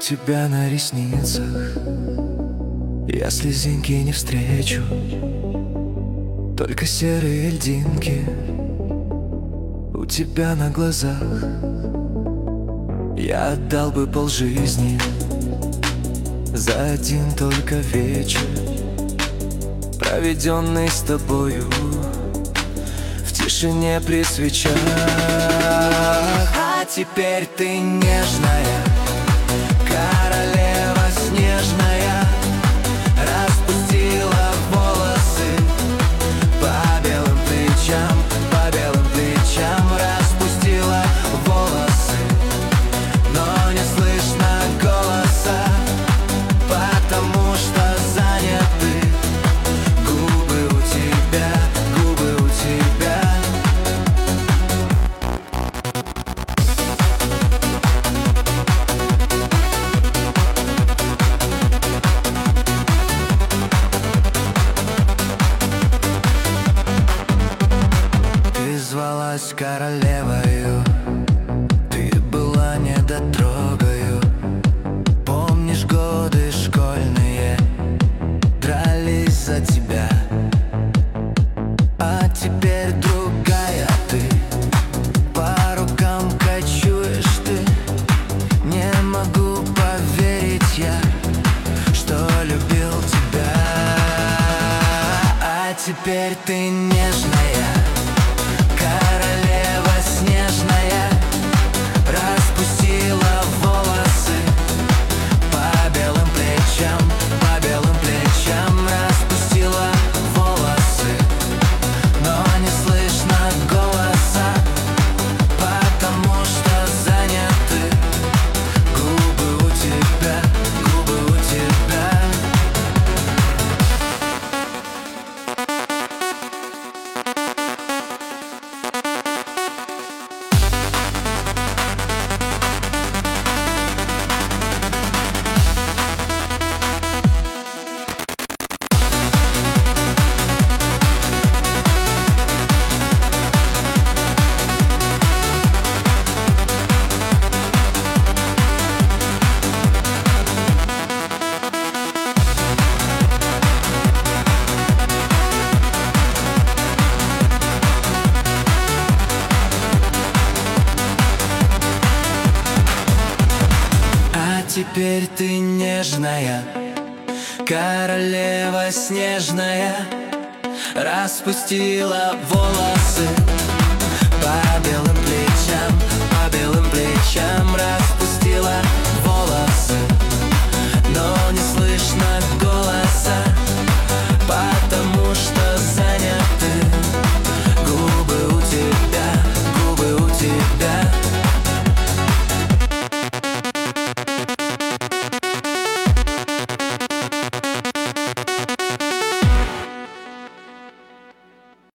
тебя на ресницах я слезинки не встречу, только серые льдинки у тебя на глазах. Я отдал бы полжизни за один только вечер, проведенный с тобою в тишине при свечах. А теперь ты нежная, королева снежная, распустила волосы по белым плечам, по белым плечам распустила волосы, но не слышно голоса, потому что заняты губы у тебя, губы у тебя. Ты звалась королевою, ты была недотрогою. Помнишь годы школьные, дрались за тебя. А теперь другая ты, по рукам кочуешь ты. Не могу поверить я, что любил тебя. А теперь ты нежная, королева снежная, распустила волосы по белым плечам, по белым плечам распустила волосы, но не слышно голоса, потому что заняты губы у тебя, губы у тебя. Теперь ты нежная, королева снежная, распустила волосы по белым